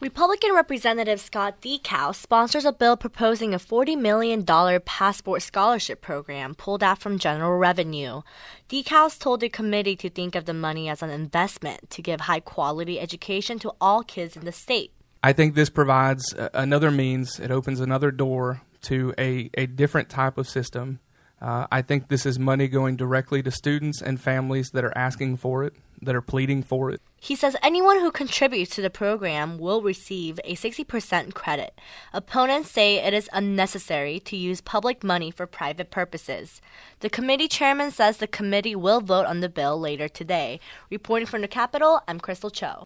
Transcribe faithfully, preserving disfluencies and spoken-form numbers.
Republican Representative Scott Dieckhaus sponsors a bill proposing a forty million dollars passport scholarship program pulled out from general revenue. Dieckhaus told the committee to think of the money as an investment to give high-quality education to all kids in the state. I think this provides another means. It opens another door to a, a different type of system. Uh, I think this is money going directly to students and families that are asking for it, that are pleading for it. He says anyone who contributes to the program will receive a sixty percent credit. Opponents say it is unnecessary to use public money for private purposes. The committee chairman says the committee will vote on the bill later today. Reporting from the Capitol, I'm Crystal Cho.